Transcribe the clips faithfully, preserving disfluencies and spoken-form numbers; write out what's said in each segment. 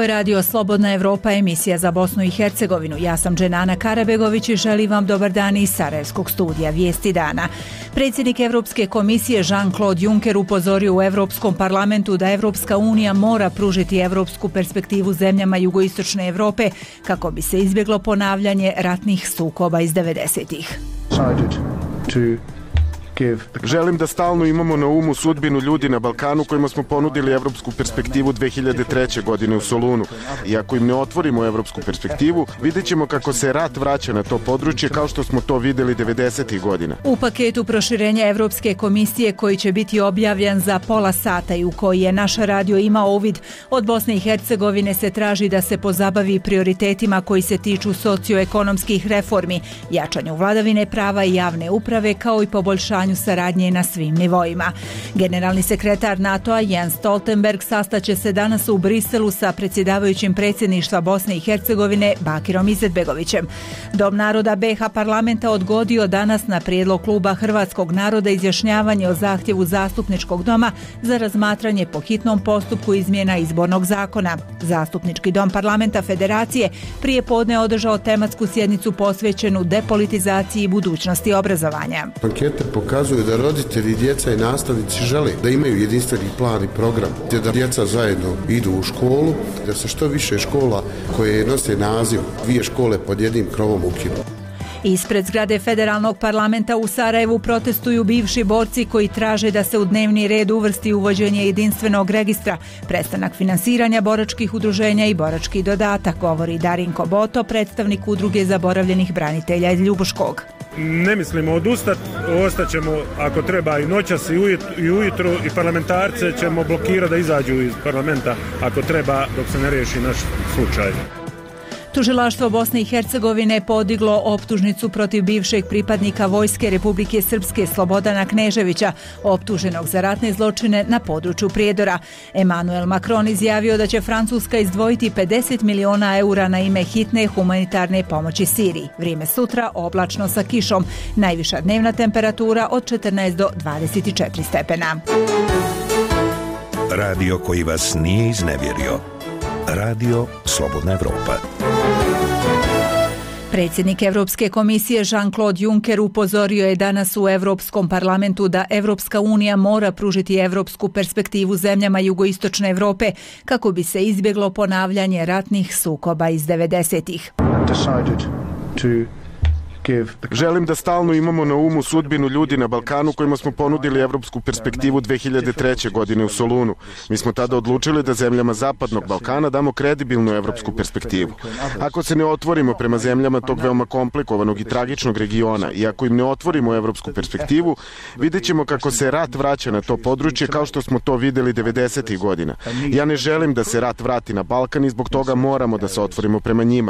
je Radio Slobodna Evropa, emisija za Bosnu i Hercegovinu. Ja sam Dženana Karabegović i želim vam dobar dan iz Sarajevskog studija Vijesti dana. Predsjednik Evropske komisije Jean-Claude Juncker upozorio u Evropskom parlamentu da Evropska unija mora pružiti evropsku perspektivu zemljama jugoistočne Evrope kako bi se izbjeglo ponavljanje ratnih sukoba iz devedesetih. Želim da stalno imamo na umu sudbinu ljudi na Balkanu kojima smo ponudili evropsku perspektivu dve hiljade treće. godine u Solunu. I ako im ne otvorimo evropsku perspektivu, vidjet ćemo kako se rat vraća na to područje kao što smo to vidjeli devedesetih godina. U paketu proširenja Evropske komisije koji će biti objavljen za pola sata i u koji je naš radio imao uvid, od Bosne i Hercegovine se traži da se pozabavi prioritetima koji se tiču socioekonomskih reformi, jačanju vladavine prava i javne uprave kao i poboljšanju saradnje na svim nivoima. Generalni sekretar NATO-a Jens Stoltenberg sastaće se danas u Briselu sa predsjedavajućim predsjedništva Bosne i Hercegovine Bakirom Izetbegovićem. Dom naroda B iH parlamenta odgodio danas na prijedlog kluba Hrvatskog naroda izjašnjavanje o zahtjevu zastupničkog doma za razmatranje po hitnom postupku izmjena izbornog zakona. Zastupnički dom parlamenta Federacije prije podne održao tematsku sjednicu posvećenu depolitizaciji i budućnosti obrazovanja. Ankete pokazuju da roditelji, djeca i nastavnici žele da imaju jedinstveni plan i program, te da djeca zajedno idu u školu, da se što više škola koje nose naziv dvije škole pod jednim krovom ukinu. Ispred zgrade Federalnog parlamenta u Sarajevu protestuju bivši borci koji traže da se u dnevni red uvrsti uvođenje jedinstvenog registra, prestanak finansiranja boračkih udruženja i borački dodatak, govori Darinko Boto, predstavnik udruge zaboravljenih branitelja iz Ljubuškog. Ne mislimo odustati, ostaćemo ako treba i noćas i ujutro i parlamentarce ćemo blokirati da izađu iz parlamenta ako treba dok se ne riješi naš slučaj. Tužilaštvo Bosne i Hercegovine podiglo optužnicu protiv bivšeg pripadnika Vojske Republike Srpske Slobodana Kneževića, optuženog za ratne zločine na području Prijedora. Emmanuel Macron izjavio da će Francuska izdvojiti pedeset miliona eura na ime hitne humanitarne pomoći Siriji. Vrijeme sutra oblačno sa kišom. Najviša dnevna temperatura od četrnaest do dvadeset četiri stepena. Radio koji vas nije iznevjerio. Radio Slobodna Evropa. Predsjednik Evropske komisije Jean-Claude Juncker upozorio je danas u Evropskom parlamentu da Evropska unija mora pružiti evropsku perspektivu zemljama jugoistočne Evrope kako bi se izbjeglo ponavljanje ratnih sukoba iz devedesetih. Želim da stalno imamo na umu sudbinu ljudi na Balkanu kojima smo ponudili evropsku perspektivu dve hiljade treće. godine u Solunu. Mi smo tada odlučili da zemljama Zapadnog Balkana damo kredibilnu evropsku perspektivu. Ako se ne otvorimo prema zemljama tog veoma komplikovanog i tragičnog regiona i ako im ne otvorimo evropsku perspektivu, vidjet ćemo kako se rat vraća na to područje kao što smo to vidjeli devedesetih. godina. Ja ne želim da se rat vrati na Balkan i zbog toga moramo da se otvorimo prema njima.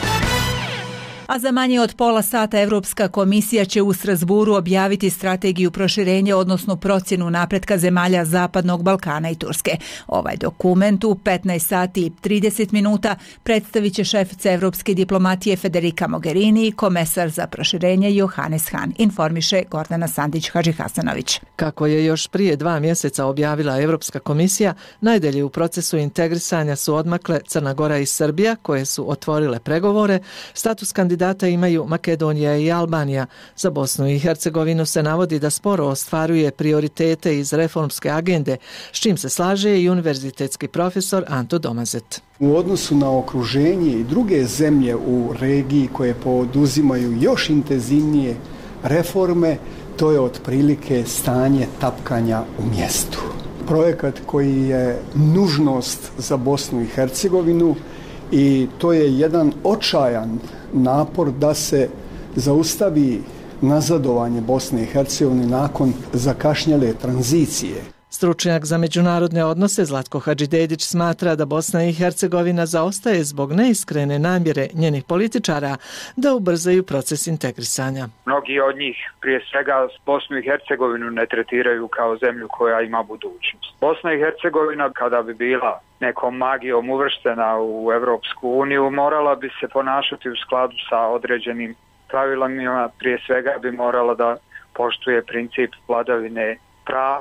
A za manje od pola sata Evropska komisija će u Strasburu objaviti strategiju proširenja, odnosno procjenu napretka zemalja Zapadnog Balkana i Turske. Ovaj dokument u petnaest sati i trideset minuta predstavit će šefica Evropske diplomatije Federica Mogherini i komesar za proširenje Johannes Hahn, informiše Gordana Sandić-Hadžihasanović. Kako je još prije dva mjeseca objavila Evropska komisija, najdalje u procesu integrisanja su odmakle Crna Gora i Srbija, koje su otvorile pregovore. Status kandidata Kandidata imaju Makedonija i Albanija. Za Bosnu i Hercegovinu se navodi da sporo ostvaruje prioritete iz reformske agende, s čim se slaže i univerzitetski profesor Anto Domazet. U odnosu na okruženje i druge zemlje u regiji koje poduzimaju još intenzivnije reforme, to je otprilike stanje tapkanja u mjestu. Projekat koji je nužnost za Bosnu i Hercegovinu i to je jedan očajan napor da se zaustavi nazadovanje Bosne i Hercegovine nakon zakašnjele tranzicije. Stručnjak za međunarodne odnose Zlatko Hadžidedić smatra da Bosna i Hercegovina zaostaje zbog neiskrene namjere njenih političara da ubrzaju proces integrisanja. Mnogi od njih prije svega Bosnu i Hercegovinu ne tretiraju kao zemlju koja ima budućnost. Bosna i Hercegovina kada bi bila nekom magijom uvrštena u Evropsku uniju morala bi se ponašati u skladu sa određenim pravilima, prije svega bi morala da poštuje princip vladavine prava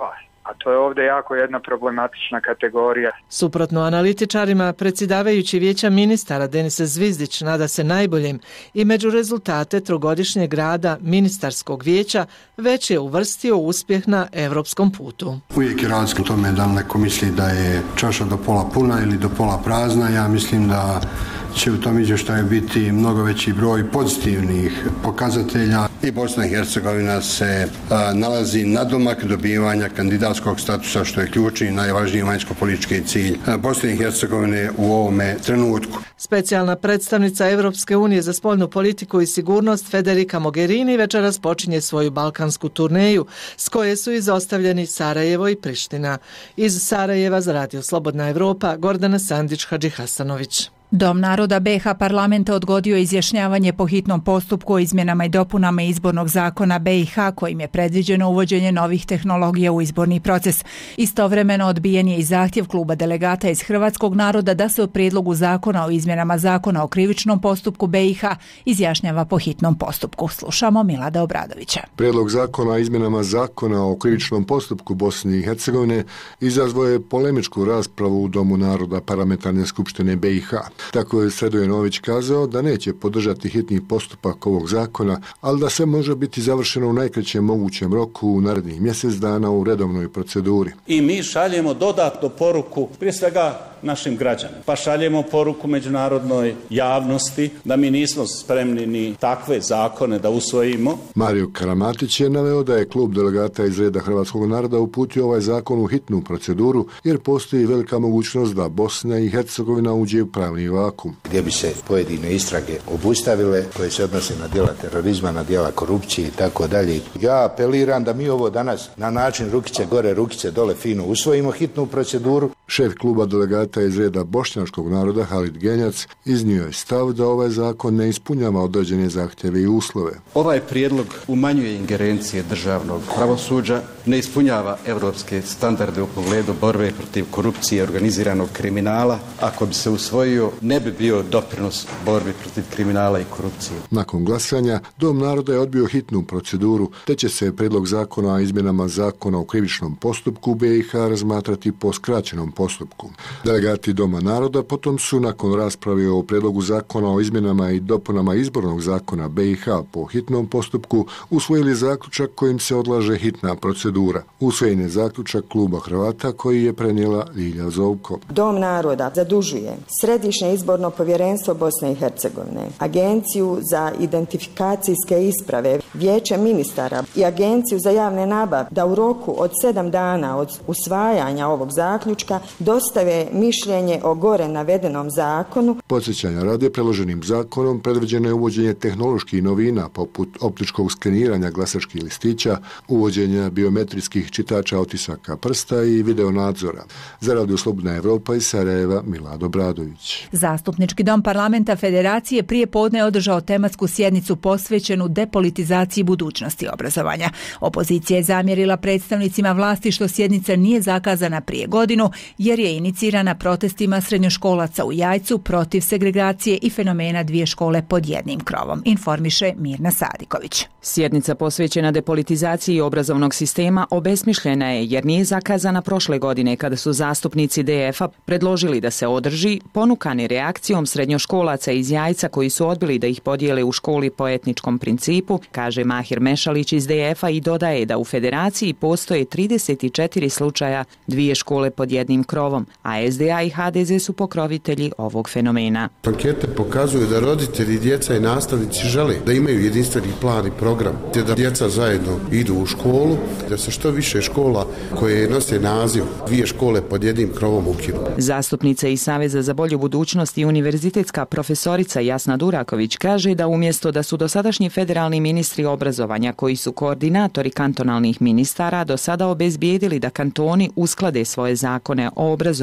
a to je ovdje jako jedna problematična kategorija. Suprotno analitičarima, predsjedavajući vijeća ministara Denis Zvizdić nada se najboljim i među rezultate trogodišnjeg rada ministarskog vijeća već je uvrstio uspjeh na europskom putu. Uvijek je razlika u tome da li neko misli da je čaša do pola puna ili do pola prazna. Ja mislim da će u tom izvještaju biti mnogo veći broj pozitivnih pokazatelja i Bosna i Hercegovina se a, nalazi na domak dobivanja kandidatskog statusa, što je ključni i najvažniji vanjsko-politički cilj Bosne i Hercegovine u ovome trenutku. Specijalna predstavnica Europske unije za spoljnu politiku i sigurnost Federica Mogherini večeras počinje svoju balkansku turneju s koje su izostavljeni Sarajevo i Priština. Iz Sarajeva za Radio Slobodna Evropa Gordana Sandić-Hadžihasanović. Dom naroda B iH parlamenta odgodio izjašnjavanje po hitnom postupku o izmjenama i dopunama izbornog zakona B iH kojim je predviđeno uvođenje novih tehnologija u izborni proces. Istovremeno odbijen je i zahtjev kluba delegata iz hrvatskog naroda da se o prijedlogu zakona o izmjenama zakona o krivičnom postupku B iH izjašnjava po hitnom postupku. Slušamo Milada Obradovića. Prijedlog zakona o izmjenama zakona o krivičnom postupku Bosne i Hercegovine izazvao je polemičku raspravu u Domu naroda parlamentarne skupštine B iH. Tako je Sredojenović kazao da neće podržati hitni postupak ovog zakona, ali da sve može biti završeno u najkraćem mogućem roku u narednih mjesec dana u redovnoj proceduri. I mi šaljemo dodatnu poruku, prije svega našim građanima, pa šaljemo poruku međunarodnoj javnosti da mi nismo spremni ni takve zakone da usvojimo. Mario Karamatić je naveo da je klub delegata iz reda hrvatskog naroda uputio ovaj zakon u hitnu proceduru jer postoji velika mogućnost da Bosna i Hercegovina uđe u pravni vakum. Gdje bi se pojedine istrage obustavile koje se odnose na djela terorizma, na djela korupcije i tako dalje. Ja apeliram da mi ovo danas na način rukice gore, rukice dole fino usvojimo hitnu proceduru. Šef kluba delegata iz reda bošnjačkog naroda Halid Genjac iznio je stav da ovaj zakon ne ispunjava određene zahtjeve i uslove. Ovaj prijedlog umanjuje ingerencije državnog pravosuđa, ne ispunjava europske standarde u pogledu borbe protiv korupcije i organiziranog kriminala. Ako bi se usvojio, ne bi bio doprinos borbi protiv kriminala i korupcije. Nakon glasanja, Dom naroda je odbio hitnu proceduru, te će se prijedlog zakona o izmjenama zakona o krivičnom postupku B iH razmatrati po skraćenom postupku. Delegati Doma naroda potom su nakon rasprave o prijedlogu zakona o izmjenama i dopunama izbornog zakona B iH po hitnom postupku usvojili zaključak kojim se odlaže hitna procedura. Usvojen je zaključak kluba Hrvata koji je prenijela Lilja Zovko. Dom naroda zadužuje Središnje izborno povjerenstvo Bosne i Hercegovine, Agenciju za identifikacijske isprave, Vijeće ministara i Agenciju za javne nabave da u roku od sedam dana od usvajanja ovog zaključka dostave mišljenje o gore navedenom zakonu. Podsjećanja radi predloženim zakonom predviđeno je uvođenje tehnoloških novina poput optičkog skeniranja glasačkih listića, uvođenja biometrijskih čitača otisaka prsta i video nadzora. Za Radio Slobodna Evropa iz Sarajeva Milad Obradović. Zastupnički dom parlamenta Federacije prije podne je održao tematsku sjednicu posvećenu depolitizaciji budućnosti obrazovanja. Opozicija je zamjerila predstavnicima vlasti što sjednica nije zakazana prije godinu jer je inicirana protestima srednjoškolaca u Jajcu protiv segregacije i fenomena dvije škole pod jednim krovom, informiše Mirna Sadiković. Sjednica posvećena depolitizaciji obrazovnog sistema obesmišljena je jer nije zakazana prošle godine kada su zastupnici D F-a predložili da se održi, ponukani reakcijom srednjoškolaca iz Jajca koji su odbili da ih podijele u školi po etničkom principu, kaže Mahir Mešalić iz D F-a i dodaje da u Federaciji postoje trideset četiri slučaja dvije škole pod jednim krovom, a S D A i H D Z su pokrovitelji ovog fenomena. Ankete pokazuju da roditelji, djeca i nastavnici žele da imaju jedinstveni plan i program, te da djeca zajedno idu u školu, da se što više škola koje nose naziv dvije škole pod jednim krovom ukinu. Zastupnica iz Saveza za bolju budućnost i univerzitetska profesorica Jasna Duraković kaže da umjesto da su dosadašnji federalni ministri obrazovanja koji su koordinatori kantonalnih ministara do sada obezbijedili da kantoni usklade svoje zakone o obrazovanju sa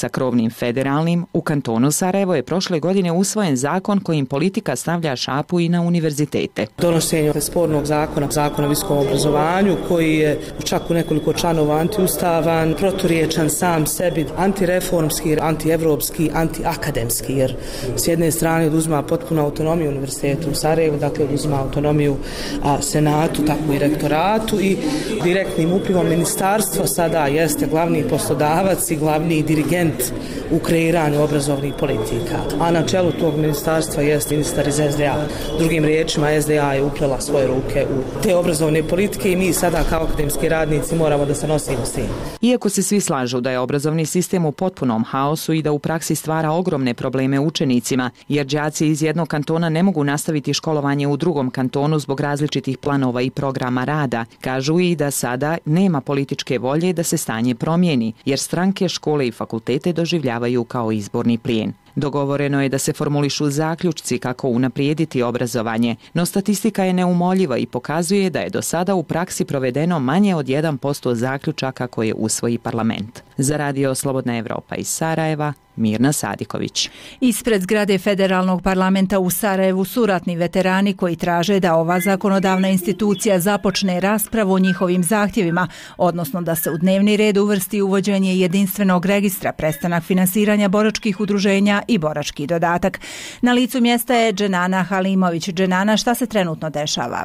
sa krovnim federalnim, u kantonu Sarajevo je prošle godine usvojen zakon kojim politika stavlja šapu i na univerzitete. Donošenje spornog zakona, zakona o visokom obrazovanju, koji je čak u nekoliko članova antiustavan, proturječan sam sebi, antireformski, antievropski, antiakademski, jer s jedne strane oduzima potpuno autonomiju univerzitetu u Sarajevu, dakle oduzima autonomiju a, senatu, tako i rektoratu i direktnim uplivom ministarstva sada jeste glavni poslodavac i glavni dirigent u kreiranju obrazovnih politika. A na čelu tog ministarstva jest ministar iz es de a. Drugim riječima, es de a je uplela svoje ruke u te obrazovne politike i mi sada kao akademski radnici moramo da se nosimo s tim. Iako se svi slažu da je obrazovni sistem u potpunom haosu i da u praksi stvara ogromne probleme učenicima, jer đaci iz jednog kantona ne mogu nastaviti školovanje u drugom kantonu zbog različitih planova i programa rada, kažu i da sada nema političke volje da se stanje promijeni, jer stranke, škole i fakultete doživljavaju kao izborni plijen. Dogovoreno je da se formulišu zaključci kako unaprijediti obrazovanje, no statistika je neumoljiva i pokazuje da je do sada u praksi provedeno manje od jedan posto zaključaka koje usvoji parlament. Za Radio Slobodna Evropa iz Sarajeva, Mirna Sadiković. Ispred zgrade Federalnog parlamenta u Sarajevu su ratni veterani koji traže da ova zakonodavna institucija započne raspravu o njihovim zahtjevima, odnosno da se u dnevni red uvrsti uvođenje jedinstvenog registra, prestanak finansiranja boračkih udruženja i borački dodatak. Na licu mjesta je Dženana Halimović. Dženana, šta se trenutno dešava?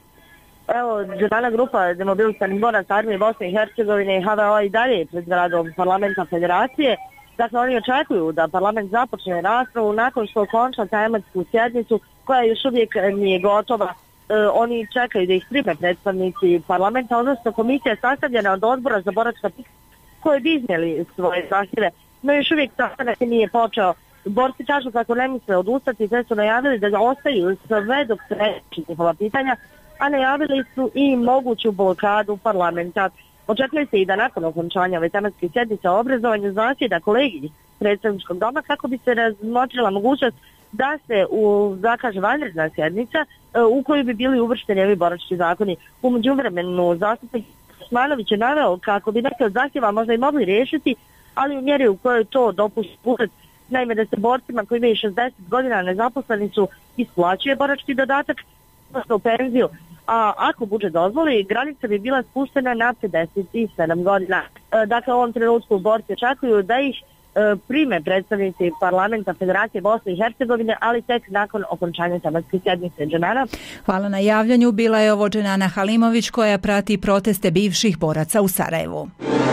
Evo, Dženana grupa demobilisanih boraca armije Bosne i Hercegovine i ha ve o i dalje pred zgradom parlamenta federacije. Dakle, oni očekuju da parlament započne raspravu nakon što konča tematsku sjednicu koja još uvijek nije gotova. E, oni čekaju da ih prime predstavnici parlamenta, odnosno komisija je sastavljena od odbora za boračka pitanja koje bi iznijeli svoje zahtjeve, no još uvijek sastanak nije počeo. Borci kažu kako ne misle odustati, te su najavili da ostaju sve dok se reši njihova pitanja, a najavili su i moguću blokadu parlamenta. Očekuje se i da nakon okončanja ove tematske sjednice o obrazovanju zasjeda kolegij predstavničkog doma kako bi se razmotrila mogućnost da se u, zakaže vanredna sjednica u kojoj bi bili uvršteni ovi borački zakoni. U međuvremenu zastupnik Osmanović je naveo kako bi neke od zahtjeva možda i mogli riješiti, ali u mjeri u kojoj to dopušta budžet. Naime, da se borcima koji imaju šezdeset godina nezaposleni su isplaćuje borački dodatak, odnosno penziju, a ako budžet dozvoli, granica bi bila spuštena na pedeset sedam godina. E, dakle, u ovom trenutku borci očekuju da ih e, prime predstavnici parlamenta Federacije Bosne i Hercegovine, ali tek nakon okončanja tematske sjednice. Dženana. Hvala na javljanju. Bila je ovo Dženana Halimović koja prati proteste bivših boraca u Sarajevu.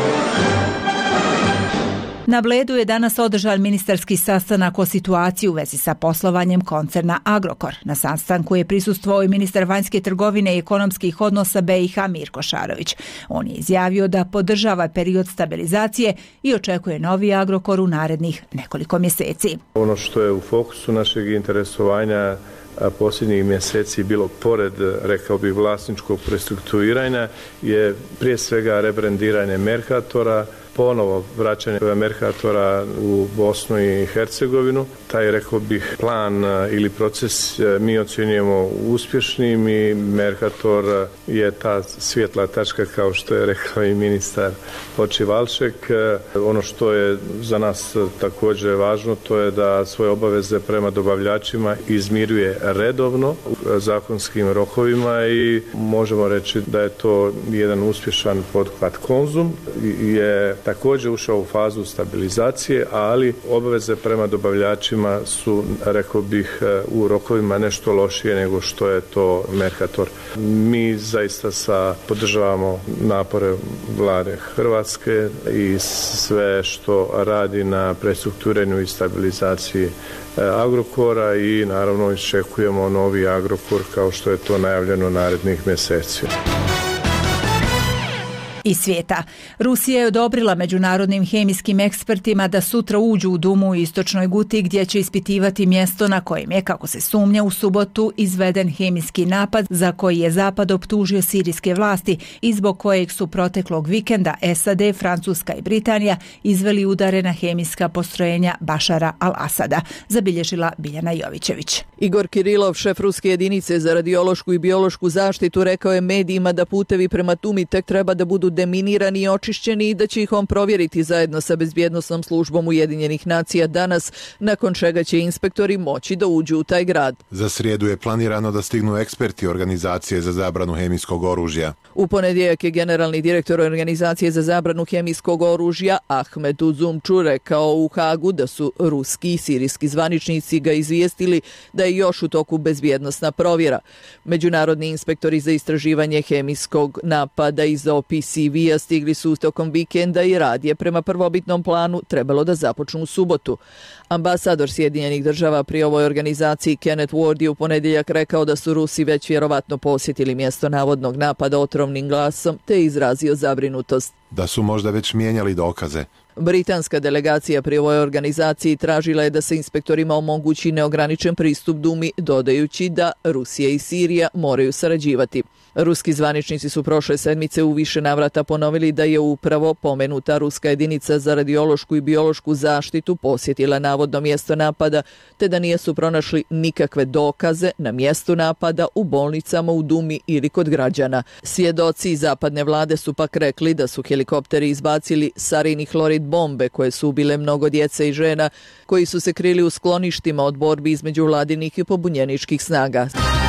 Na Bledu je danas održan ministarski sastanak o situaciji u vezi sa poslovanjem koncerna Agrokor. Na sastanku je prisustvovao i ministar vanjske trgovine i ekonomskih odnosa be i ha Mirko Šarović. On je izjavio da podržava period stabilizacije i očekuje novi Agrokor u narednih nekoliko mjeseci. Ono što je u fokusu našeg interesovanja posljednjih mjeseci bilo pored, rekao bih, vlasničkog prestrukturiranja je prije svega rebrandiranje Mercatora, ponovo vraćanje Mercatora u Bosnu i Hercegovinu. Taj, rekao bih, plan ili proces mi ocjenjujemo uspješnim i Mercator je ta svjetla tačka, kao što je rekao i ministar Počivalšek. Ono što je za nas također važno, to je da svoje obaveze prema dobavljačima izmiruje redovno zakonskim rokovima i možemo reći da je to jedan uspješan pothvat. Konzum je također ušao u fazu stabilizacije, ali obaveze prema dobavljačima su, rekao bih, u rokovima nešto lošije nego što je to Mercator. Mi zaista sa podržavamo napore vlade Hrvatske i sve što radi na prestrukturiranju i stabilizaciji Agrokora i naravno iščekujemo novi Agrokor kao što je to najavljeno narednih mjeseci. Iz svijeta. Rusija je odobrila međunarodnim hemijskim ekspertima da sutra uđu u Dumu u istočnoj Guti gdje će ispitivati mjesto na kojem je, kako se sumnja, u subotu izveden hemijski napad za koji je Zapad optužio sirijske vlasti i zbog kojeg su proteklog vikenda es a de, Francuska i Britanija izveli udare na hemijska postrojenja Bašara al-Asada, zabilježila Biljana Jovićević. Igor Kirilov, šef ruske jedinice za radiološku i biološku zaštitu, rekao je medijima da putevi prema Tumi tek treba da budu deminirani i očišćeni i da će ih on provjeriti zajedno sa bezbjednosnom službom Ujedinjenih nacija danas, nakon čega će inspektori moći da uđu u taj grad. Za srijedu je planirano da stignu eksperti Organizacije za zabranu hemijskog oružja. U ponedjeljak je generalni direktor Organizacije za zabranu hemijskog oružja Ahmed Uzumču rekao u Hagu da su ruski i sirijski zvaničnici ga izvijestili da je još u toku bezbjednosna provjera. Međunarodni inspektori za istraživanje hemijskog napada iz O P C V-a stigli su tokom vikenda i rad je prema prvobitnom planu trebalo da započnu u subotu. Ambasador Sjedinjenih država pri ovoj organizaciji Kenneth Ward je u ponedjeljak rekao da su Rusi već vjerovatno posjetili mjesto navodnog napada otrovnim glasom te izrazio zabrinutost. Da su možda već mijenjali dokaze. Britanska delegacija pri ovoj organizaciji tražila je da se inspektorima omogući neograničen pristup Dumi, dodajući da Rusija i Sirija moraju sarađivati. Ruski zvaničnici su prošle sedmice u više navrata ponovili da je upravo pomenuta ruska jedinica za radiološku i biološku zaštitu posjetila navodno mjesto napada, te da nisu pronašli nikakve dokaze na mjestu napada, u bolnicama, u Dumi ili kod građana. Svjedoci zapadne vlade su pak rekli da su helikopteri izbacili sarin i hlorid bombe koje su ubile mnogo djece i žena koji su se krili u skloništima od borbi između vladinih i pobunjeničkih snaga.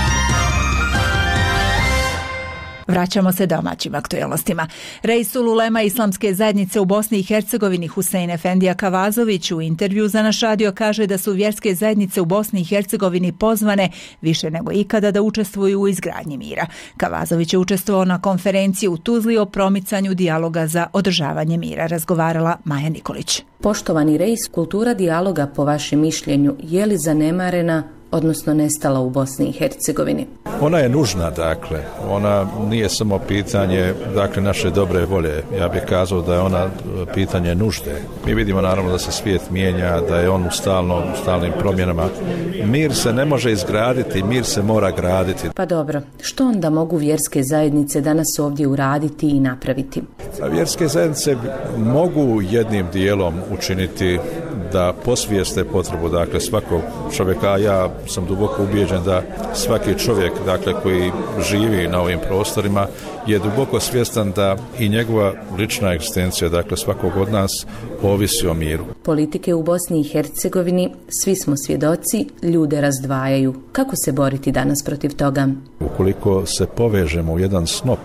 Vraćamo se domaćim aktualnostima. Reisul ulema Islamske zajednice u Bosni i Hercegovini Husein Efendija Kavazović u intervju za naš radio kaže da su vjerske zajednice u Bosni i Hercegovini pozvane više nego ikada da učestvuju u izgradnji mira. Kavazović je učestvovao na konferenciji u Tuzli o promicanju dijaloga za održavanje mira. Razgovarala Maja Nikolić. Poštovani Reis, kultura dijaloga po vašem mišljenju je li zanemarena, odnosno nestala u Bosni i Hercegovini? Ona je nužna, dakle. Ona nije samo pitanje, dakle, naše dobre volje. Ja bih kazao da je ona pitanje nužde. Mi vidimo naravno da se svijet mijenja, da je on u, stalno, u stalnim promjenama. Mir se ne može izgraditi, mir se mora graditi. Pa dobro, što onda mogu vjerske zajednice danas ovdje uraditi i napraviti? A vjerske zajednice mogu jednim dijelom učiniti da posvijeste potrebu, dakle, svakog čovjeka. Ja sam duboko ubijeđen da svaki čovjek, dakle, koji živi na ovim prostorima je duboko svjestan da i njegova lična egzistencija, dakle, svakog od nas ovisi o miru. Politike u Bosni i Hercegovini, svi smo svjedoci, ljude razdvajaju. Kako se boriti danas protiv toga? Ukoliko se povežemo u jedan snop,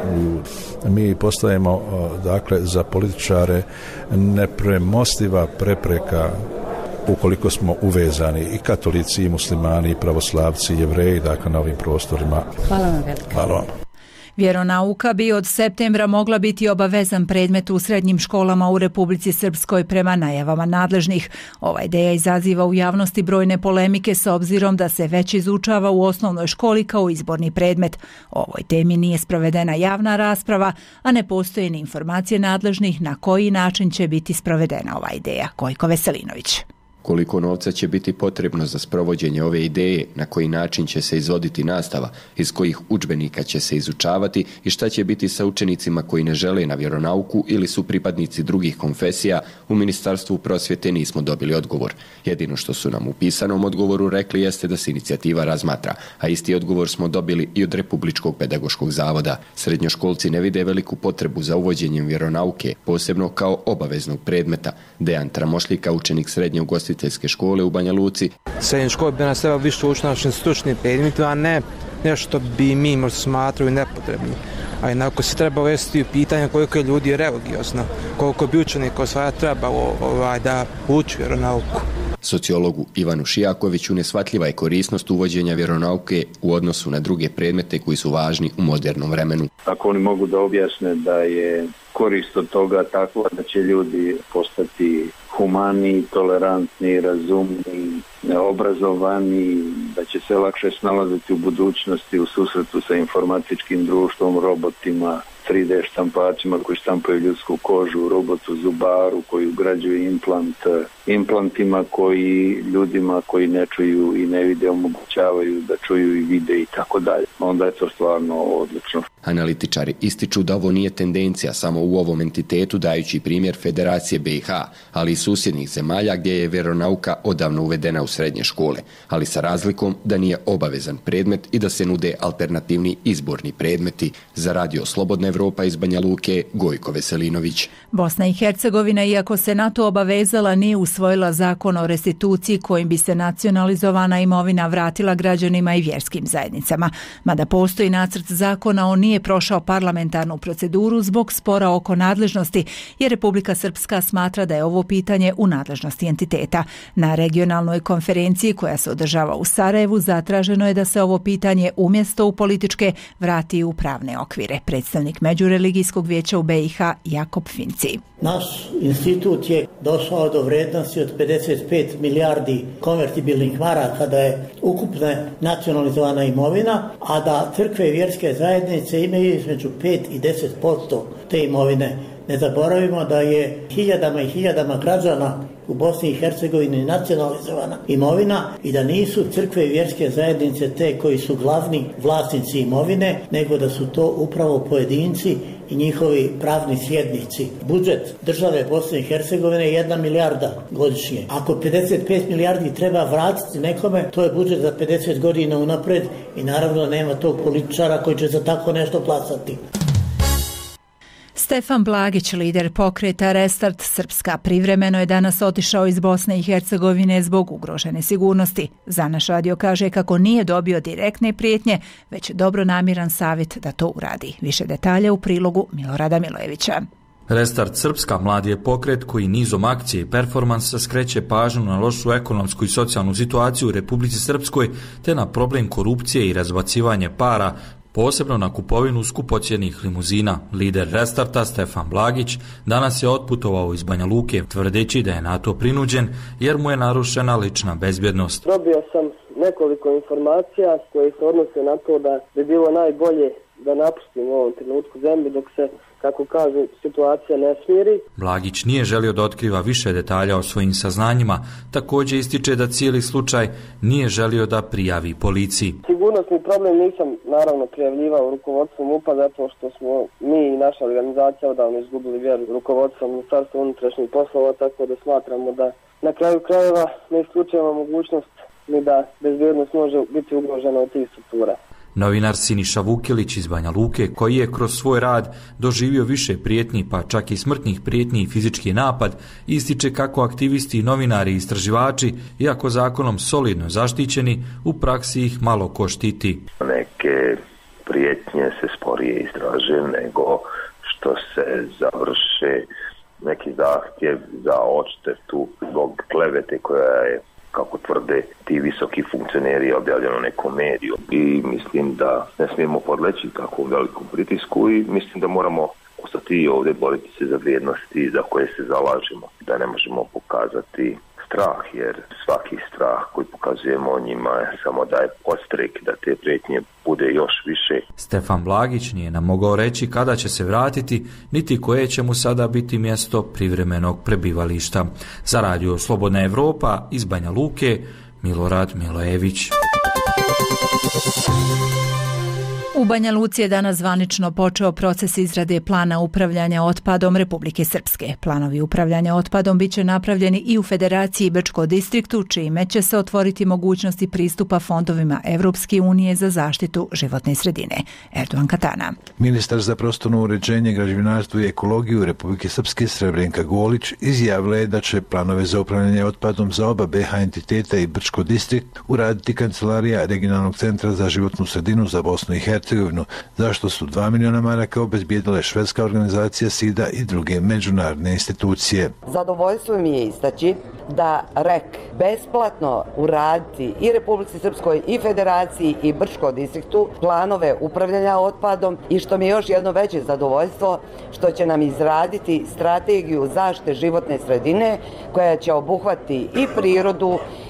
mi postajemo, dakle, za političare nepremostiva prepreka ukoliko smo uvezani i katolici, i muslimani, i pravoslavci, i jevreji, dakle, na ovim prostorima. Hvala vam velika. Hvala vam. Vjeronauka bi od septembra mogla biti obavezan predmet u srednjim školama u Republici Srpskoj prema najavama nadležnih. Ova ideja izaziva u javnosti brojne polemike s obzirom da se već izučava u osnovnoj školi kao izborni predmet. O ovoj temi nije sprovedena javna rasprava, a ne postoje ni informacije nadležnih na koji način će biti sprovedena ova ideja. Gojko Veselinović. Koliko novca će biti potrebno za sprovođenje ove ideje, na koji način će se izvoditi nastava, iz kojih udžbenika će se izučavati i šta će biti sa učenicima koji ne žele na vjeronauku ili su pripadnici drugih konfesija, u Ministarstvu prosvjete nismo dobili odgovor. Jedino što su nam u pisanom odgovoru rekli jeste da se inicijativa razmatra, a isti odgovor smo dobili i od Republičkog pedagoškog zavoda. Srednjoškolci ne vide veliku potrebu za uvođenjem vjeronauke, posebno kao obaveznog predmeta. Dejan Tramošljika, učenik srednje ugostiteljske škole u Banja Luci. Srednje škole bi nas trebalo više učiti našim stručnim predmetima, a ne nešto bi mi možda smatrali nepotrebni. A jednako se treba uvesti u pitanje koliko je ljudi religiozno, koliko bi učenika osvaja trebalo ovaj, da uči vjeronauku. Sociologu Ivanu Šijakoviću neshvatljiva je korisnost uvođenja vjeronauke u odnosu na druge predmete koji su važni u modernom vremenu. Ako oni mogu da objasne da je korist od toga takva da će ljudi postati humani, tolerantni, razumni, obrazovani, da će se lakše snalaziti u budućnosti u susretu sa informatičkim društvom, robotima, tri D štampačima koji štampaju ljudsku kožu, robotu zubaru koji ugrađuje implant, implantima koji ljudima koji ne čuju i ne vide omogućavaju da čuju i vide i tako dalje. Onda je to stvarno odlično. Analitičari ističu da ovo nije tendencija samo u ovom entitetu, dajući primjer Federacije B i H, ali i susjednih zemalja gdje je vjeronauka odavno uvedena u srednje škole, ali sa razlikom da nije obavezan predmet i da se nude alternativni izborni predmeti. Za Radio Slobodna Evropa iz Banja Luke, Gojko Veselinović. Bosna i Hercegovina, iako se na to obavezala, nije usvojila zakon o restituciji kojim bi se nacionalizovana imovina vratila građanima i vjerskim zajednicama. Mada postoji nacrt zakona, on nije prošao parlamentarnu proceduru zbog spora oko nadležnosti, jer Republika Srpska smatra da je ovo pitanje u nadležnosti entiteta. Na regionalnoj konferenciji koja se održava u Sarajevu zatraženo je da se ovo pitanje umjesto u političke vrati u pravne okvire. Predstavnik Međureligijskog vijeća u B i H Jakob Finci. Naš institut je došao do vrednosti od pedeset pet milijardi konvertibilnih maraka da je ukupna nacionalizovana imovina, a da crkve i vjerske zajednice imaju između pet i deset posto te imovine. Ne zaboravimo da je hiljadama i hiljadama građana u Bosni i Hercegovini nacionalizovana imovina i da nisu crkve i vjerske zajednice te koji su glavni vlasnici imovine, nego da su to upravo pojedinci i njihovi pravni sljednici. Budžet države Bosne i Hercegovine je jedna milijarda godišnje. Ako pedeset pet milijardi treba vratiti nekome, to je budžet za pedeset godina unapred i naravno nema tog političara koji će za tako nešto plaćati. Stefan Blagić, lider pokreta Restart Srpska, privremeno je danas otišao iz Bosne i Hercegovine zbog ugrožene sigurnosti. Za naš radio kaže kako nije dobio direktne prijetnje, već dobronamjeran savjet da to uradi. Više detalja u prilogu Milorada Milojevića. Restart Srpska mladi je pokret koji nizom akcije i performansa skreće pažnju na lošu ekonomsku i socijalnu situaciju u Republici Srpskoj te na problem korupcije i razbacivanje para, posebno na kupovinu skupocjenih limuzina. Lider Restarta Stefan Blagić danas je otputovao iz Banja Luke, tvrdeći da je na to prinuđen jer mu je narušena lična bezbjednost. Dobio sam nekoliko informacija koje se odnose na to da bi bilo najbolje da napustim u ovom trenutku zemlju dok se, kako kažu, situacija ne smiri. Blagić nije želio da otkriva više detalja o svojim saznanjima, također ističe da cijeli slučaj nije želio da prijavi policiji. Sigurnosni problem nisam naravno prijavljivao rukovodstvom M U P A zato što smo mi i naša organizacija odavno izgubili vjeru rukovodstvom Ministarstva unutrašnjih poslova, tako da smatramo da na kraju krajeva ne isključujemo mogućnost ni da bezbjednost može biti ugrožena od tih struktura. Novinar Siniša Vukelić iz Banja Luke, koji je kroz svoj rad doživio više prijetnji, pa čak i smrtnih prijetnji i fizički napad, ističe kako aktivisti, novinari i istraživači, iako zakonom solidno zaštićeni, u praksi ih malo ko štiti. Neke prijetnje se sporije istraže nego što se završe neki zahtjev za odštetu zbog klevete koja je, kako tvrde ti visoki funkcioneri, objavljeno nekom mediju. I mislim da ne smijemo podleći takvom velikom pritisku i mislim da moramo ostati ovdje, boriti se za vrijednosti za koje se zalažemo. Da ne možemo pokazati strah, jer svaki strah koji pokazujemo o njima samo daje podstrek da te prijetnje bude još više. Stefan Blagić nije nam mogao reći kada će se vratiti, niti koje će mu sada biti mjesto privremenog prebivališta. Za Radio Slobodna Evropa iz Banja Luke, Milorad Milojević. U Banja Luci je danas zvanično počeo proces izrade plana upravljanja otpadom Republike Srpske. Planovi upravljanja otpadom biće napravljeni i u Federaciji Brčko distriktu, čime će se otvoriti mogućnosti pristupa fondovima Evropske unije za zaštitu životne sredine. Erdogan Katana. Ministar za prostorno uređenje, građevinarstvo i ekologiju Republike Srpske Srebrenka Golić izjavila je da će planove za upravljanje otpadom za oba B H entiteta i Brčko distrikt uraditi Kancelarija Regionalnog centra za životnu sredinu za Bosnu i Hercegovinu, zašto su dva miliona maraka obezbijedile švedska organizacija SIDA i druge međunarodne institucije. Zadovoljstvo mi je istaći da R E K besplatno uraditi i Republici Srpskoj i Federaciji i Brčko distriktu planove upravljanja otpadom i što mi je još jedno veće zadovoljstvo što će nam izraditi strategiju zaštite životne sredine koja će obuhvati i prirodu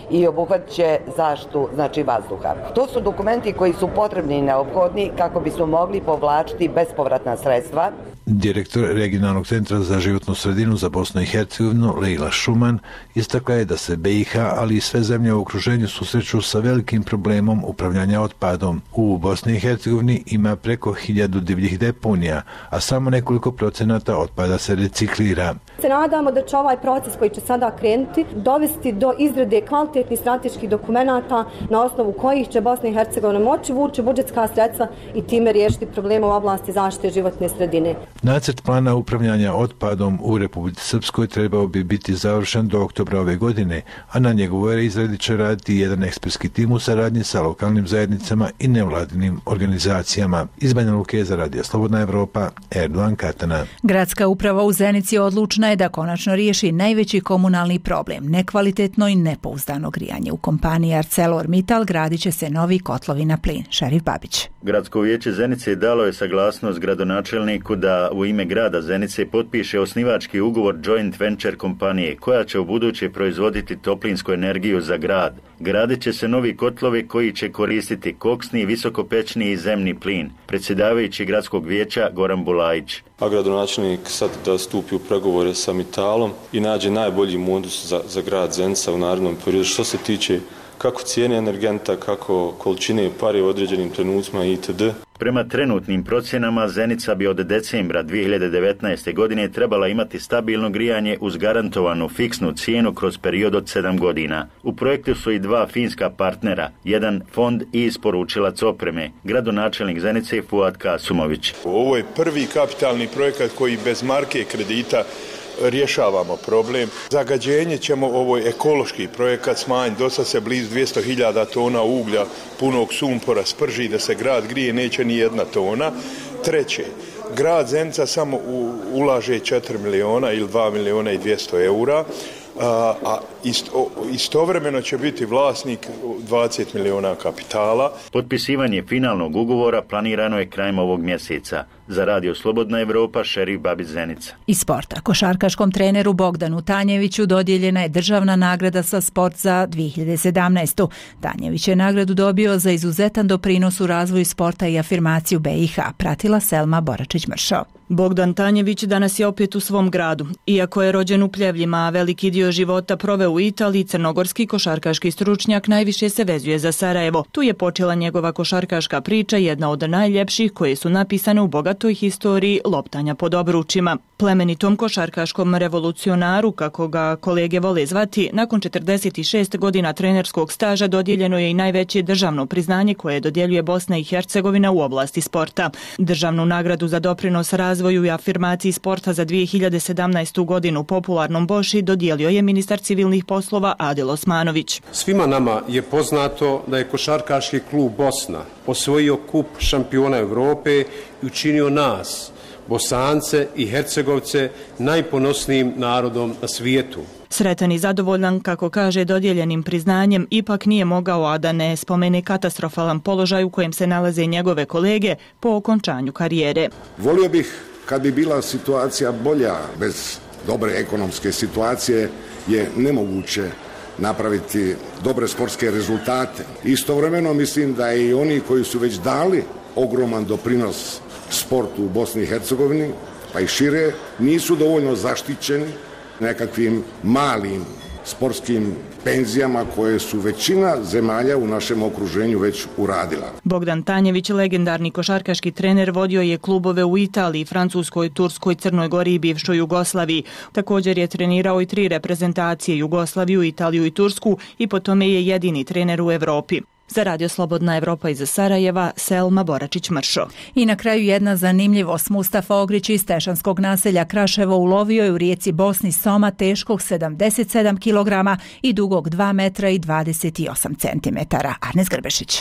i obuhvatit će zaštitu znači vazduha. To su dokumenti koji su potrebni i neophodni kako bismo mogli povlačiti bespovratna sredstva. Direktor Regionalnog centra za životnu sredinu za Bosnu i Hercegovinu Leila Šuman istakla je da se B i H, ali i sve zemlje u okruženju susreću sa velikim problemom upravljanja otpadom. U Bosni i Hercegovini ima preko hiljadu divljih deponija, a samo nekoliko procenata otpada se reciklira. Se nadamo da će ovaj proces koji će sada krenuti dovesti do izrade kvalitetnih strateških dokumenata na osnovu kojih će Bosna i Hercegovina moći vući budžetska sredstva i time riješiti probleme u oblasti zaštite životne sredine. Nacrt plana upravljanja otpadom u Republici Srpskoj trebao bi biti završen do oktobra ove godine, a na njegovoj izradi će raditi jedan ekspertski tim u saradnji sa lokalnim zajednicama i nevladinim organizacijama. Iz Banja Luke za Radio Slobodna Evropa, Erdogan Katana. Gradska uprava u Zenici odlučna je da konačno riješi najveći komunalni problem, nekvalitetno i nepouzdano grijanje. U kompaniji ArcelorMittal gradit će se novi kotlovi na plin. Šerif Babić. Gradsko vijeće Zenice dalo je saglasnost gradonačelniku da u ime grada Zenice potpiše osnivački ugovor joint venture kompanije koja će u buduće proizvoditi toplinsku energiju za grad. Gradit će se novi kotlovi koji će koristiti koksni, visokopečni i zemni plin. Predsjedavajući gradskog vijeća Goran Bulajić. A gradonačelnik sad da stupi u pregovore sa Mittalom i nađe najbolji modus za, za grad Zenica u narednom periodu što se tiče kako cijene energenta, kako količine pare u određenim trenucima itd. Prema trenutnim procjenama Zenica bi od decembra dvije hiljade devetnaeste. godine trebala imati stabilno grijanje uz garantovanu fiksnu cijenu kroz period od sedam godina. U projektu su i dva finska partnera, jedan fond i isporučilac opreme, gradonačelnik Zenice Fuad Kasumović. Ovo je prvi kapitalni projekat koji bez marke kredita rješavamo problem. Zagađenje ćemo, ovo je ekološki projekat, smanjiti, dosta se blizu dvjesto hiljada tona uglja, punog sumpora sprži, da se grad grije neće ni jedna tona. Treće, grad Zenica samo ulaže četiri miliona ili dva miliona i dvjesto eura, a, a isto, istovremeno će biti vlasnik dvadeset miliona kapitala. Potpisivanje finalnog ugovora planirano je krajem ovog mjeseca. Za Radio Slobodna Evropa, Šerif Babić, Zenica. Iz sporta. Košarkaškom treneru Bogdanu Tanjeviću dodijeljena je državna nagrada za sport za dvije hiljade sedamnaestu. Tanjević je nagradu dobio za izuzetan doprinos u razvoju sporta i afirmaciju B i H. Pratila Selma Boračić-Mršo. Bogdan Tanjević danas je opet u svom gradu. Iako je rođen u Pljevljima, a veliki dio života proveo u Italiji, crnogorski košarkaški stručnjak najviše se vezuje za Sarajevo. Tu je počela njegova košarkaška priča, jedna od najljepših koje su napisane u bogatoj historiji loptanja pod obručima. Plemenitom košarkaškom revolucionaru, kako ga kolege vole zvati, nakon četrdeset šest godina trenerskog staža dodijeljeno je i najveće državno priznanje koje dodjeljuje Bosna i Hercegovina u oblasti sporta. Državnu nagradu za doprinos razvoju i afirmaciji sporta za dvije hiljade sedamnaestu. godinu popularnom Boši dodijelio je ministar civilnih poslova Adil Osmanović. Svima nama je poznato da je košarkaški klub Bosna osvojio kup šampiona Europe i učinio nas, Bosance i Hercegovce, najponosnijim narodom na svijetu. Sretan i zadovoljan, kako kaže, dodijeljenim priznanjem, ipak nije mogao a da ne spomene katastrofalan položaj u kojem se nalaze njegove kolege po okončanju karijere. Volio bih kad bi bila situacija bolja, bez dobre ekonomske situacije je nemoguće napraviti dobre sportske rezultate. Istovremeno mislim da i oni koji su već dali ogroman doprinos sportu u Bosni i Hercegovini, pa i šire, nisu dovoljno zaštićeni nekakvim malim sportskim penzijama koje su većina zemalja u našem okruženju već uradila. Bogdan Tanjević, legendarni košarkaški trener, vodio je klubove u Italiji, Francuskoj, Turskoj, Crnoj Gori i bivšoj Jugoslaviji. Također je trenirao i tri reprezentacije, Jugoslaviju, Italiju i Tursku, i po tome je jedini trener u Evropi. Za Radio Slobodna Evropa iz Sarajeva, Selma Boračić-Mršo. I na kraju jedna zanimljivost. Mustafa Ogrić iz Tešanskog naselja Kraševo ulovio je u rijeci Bosni soma teškog sedamdeset sedam kilograma i dugog dva metra i dvadeset osam centimetara. Arnes Grbešić.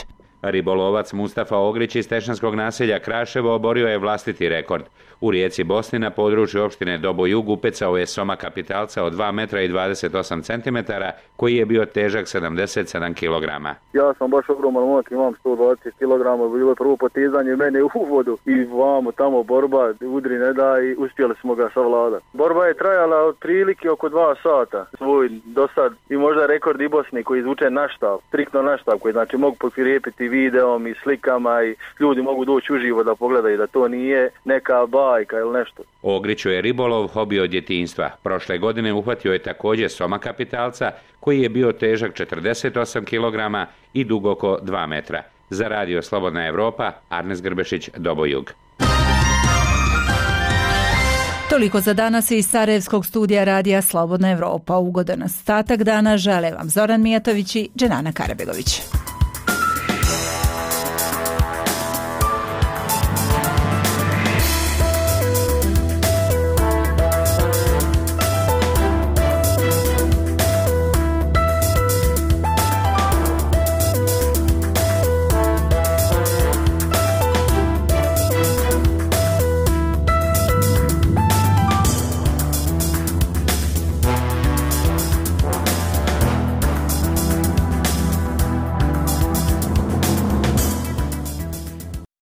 Ribolovac Mustafa Ogrić iz Tešanskog naselja Kraševo oborio je vlastiti rekord. U rijeci Bosni na području opštine Dobo Jug upecao je soma kapitalca od dva metra i dvadeset osam centimetara koji je bio težak sedamdeset sedam kilograma. Ja sam baš ogroman momak, imam sto dvadeset kilograma, bilo je prvo potizanje mene u vodu i vamo tamo borba, udri ne da i uspjeli smo ga savladati. Borba je trajala otprilike oko dva sata. Svoj do sad i možda rekord i Bosni koji izvuče naštav, striktno naštav koji znači mogu potkrijepiti videom i slikama i ljudi mogu doći uživo da pogledaju da to nije neka bajka ili nešto. Ogriću je ribolov hobi od djetinjstva. Prošle godine uhvatio je također soma kapitalca koji je bio težak četrdeset osam kilograma i dug oko dva metra. Za Radio Slobodna Evropa, Arnes Grbešić, Dobo Jug. Toliko za danas iz Sarajevskog studija Radija Slobodna Evropa. Ugodan ostatak dana žele vam Zoran Mijatović i Dženana Karabegović.